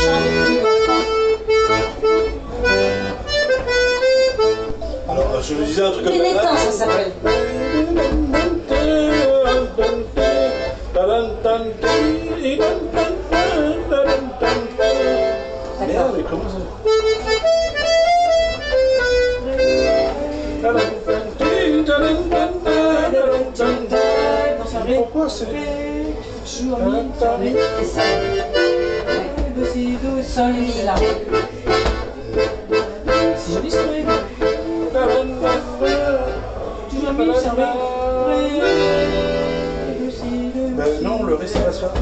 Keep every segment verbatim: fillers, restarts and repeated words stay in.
Alors, je vous disais un truc comme Pénétant, ça s'appelle. Merde, mais comment ça? Pourquoi c'est... Jour, mi, sol, mi, et ça. Do, si, do, sol, mi, là. C'est joli ce truc. Toujours mi, sol, mi, ré, do, si, do, Ben non, le ré, ça va se faire.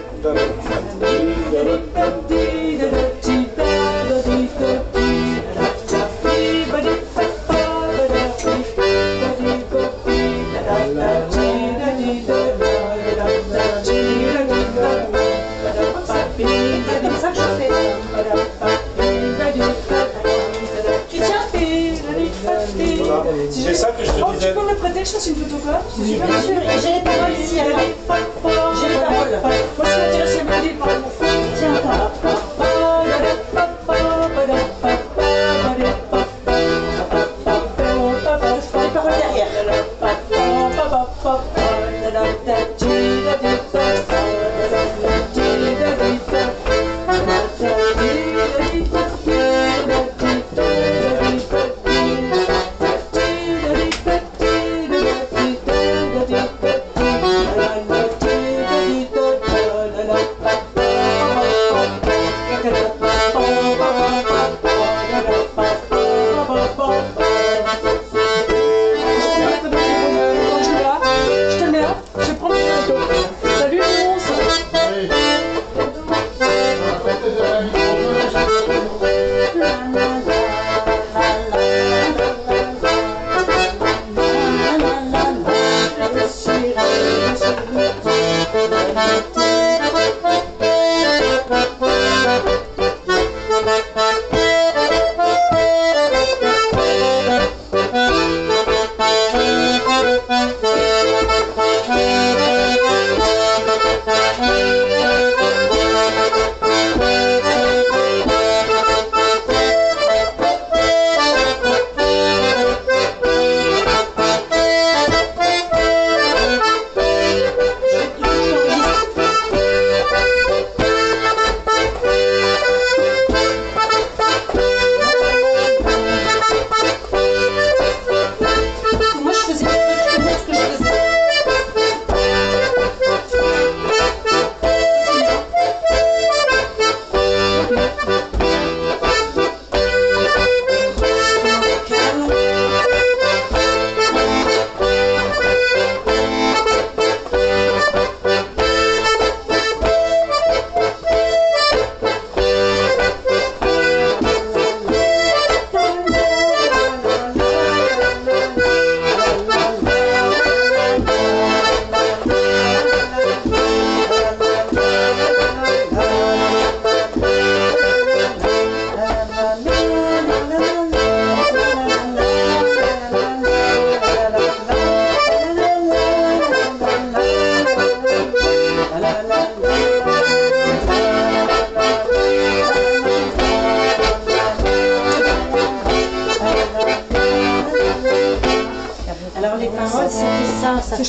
C'est comme ça que je fais. Tu tiens? Voilà. C'est ça que je te Oh, tu disais. peux me prêter, je fasse une photo quoi? Oui, bien sûr, et j'ai les paroles ici, alors. J'ai les paroles. Moi, je suis intéressée à me dire par mon frère. Tiens, attends. Les paroles derrière. Alors les paroles, c'était ça, ça